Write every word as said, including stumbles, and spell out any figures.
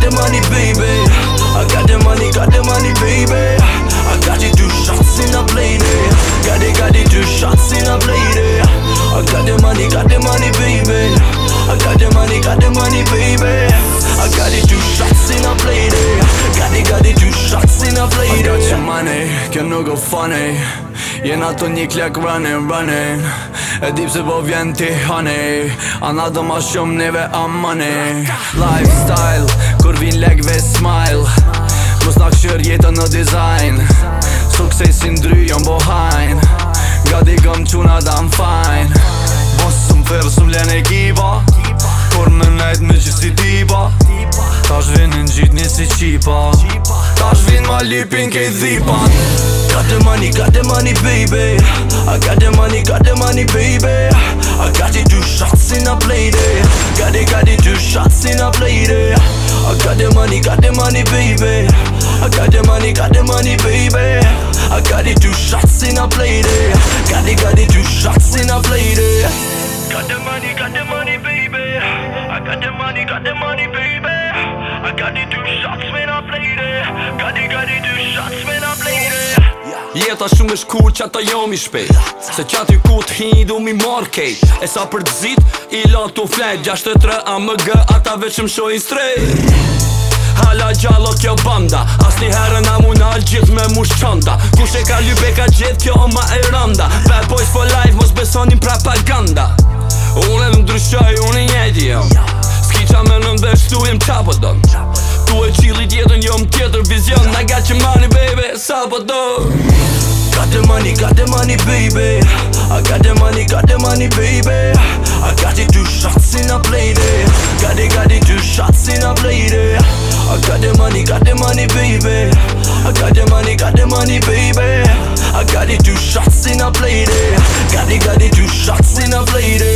the money, baby. I got the money, got the money, baby. I got it, two shots in a plate. Got it, got it, two shots in a plate. I got the money, got the money, baby. I got the money, got the money, baby. I got it, two shots in a plate. Got it, got it, two shots in a plate. I got your money, can no go funny. Jena të një klek running, running. E di pse po vjen ti honey. Ana do ma shumë neve am money. Lifestyle, kur vin legve smile. Mos na këshër jetën në design. Suksesin dryjon bohajn. Gati gëm quna da I'm fine. Bosëm fërë sëm len ekipa. Kur me nejt me që si tipa. Tash vinin gjitni si qipa. Tash vin ma lipin kej dhipan. Got the money, got the money, baby. I got the money, got the money, baby. I got it, two shots in a plate. Got it, got it, two shots in a plate. I got the money, got the money, baby. I got the money, got the money, baby. I got it, two shots in a plate. Got it, got it, two shots in a plate. Got the money, got the money, baby. I got the money, got the money, baby. I got it, two shots when I played it. Got it, got it, two shots when I played it. Jeta shumë është kur që ata jom i shpejt. Se që aty ku t'hi du mi mar kejt. E sa për t'zit, i la t'u flet gjashtë tre A M G, ata veç më shojnë strejt. Hala gjallo kjo banda, as një herën a mu nal gjithë me mush qanda. Kush e ka lype ka gjithë kjo ma e randa. Bad boys for life, mos besonin propaganda. Unë edhe ndryshoj, unë i njeti jam. S'ki qa me në ndesh tu jem qa po don. Tu e qili tjetën jom tjetër vizion. I got your money baby, sa po do. Got the money, got the money, baby. I got the money, got the money, baby. I got it, two shots in a plate. Got it, got it, two shots in a plate. I got the money, got the money, baby. I got the money, got the money, baby. I got it, two shots in a plate. Got it, got it, two shots in a plate.